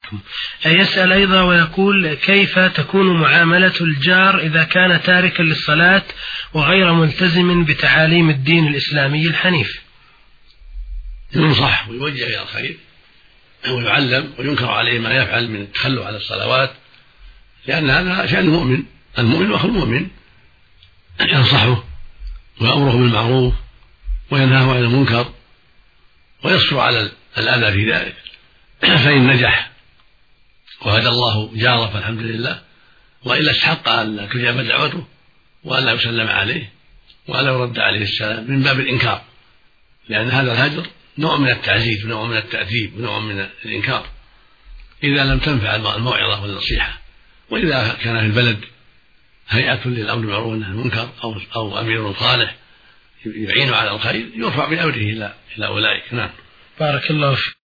فيكم. يسأل أيضا ويقول: كيف تكون معاملة الجار إذا كان تاركا للصلاة وغير ملتزم بتعاليم الدين الإسلامي الحنيف؟ ينصح ويوجه إلى الخير ويعلم وينكر عليه ما يفعل من التخلف عن الصلوات، لأن هذا شأن المؤمن، المؤمن أخو المؤمن، ينصحه ويأمره بالمعروف وينهاه عن المنكر ويصبر على الأذى في ذلك، فإن نجح وهدى الله جاره فالحمد لله، وإلا استحق أن تجاب دعوته وأن لا يسلم عليه وأن لا يرد عليه السلام من باب الإنكار، لأن هذا الهجر نوع من التعزيز ونوع من التأديب ونوع من الإنكار إذا لم تنفع الموعظة والنصيحة. وإذا كان في البلد هيئة للأمر بالمعروف والنهي عن المنكر أو أمير صالح يعين على الخير يرفع بأمره إلى أولئك. نعم. بارك الله فيك.